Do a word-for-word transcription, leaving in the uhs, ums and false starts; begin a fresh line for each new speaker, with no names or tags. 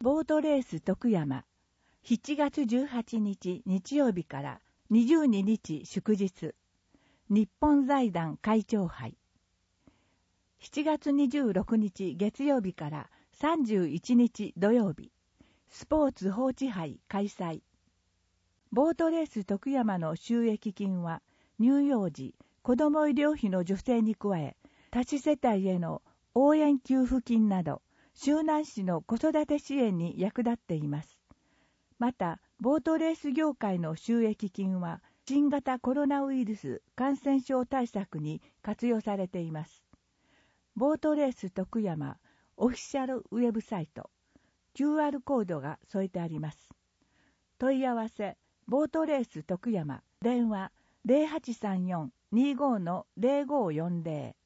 ボートレース徳山、しちがつじゅうはちにち日曜日からにじゅうににち祝日、日本財団会長杯。しちがつにじゅうろくにち月曜日からさんじゅういちにち土曜日、スポーツ報知杯開催。ボートレース徳山の収益金は、乳幼児、子ども医療費の助成に加え、多子世帯への応援給付金など、周南市の子育て支援に役立っています。また、ボートレース業界の収益金は、新型コロナウイルス感染症対策に活用されています。ボートレース徳山オフィシャルウェブサイト、キューアール コードが添えてあります。問い合わせ、ボートレース徳山、電話 ゼロはちさんよん にーごー ゼロごーよんゼロ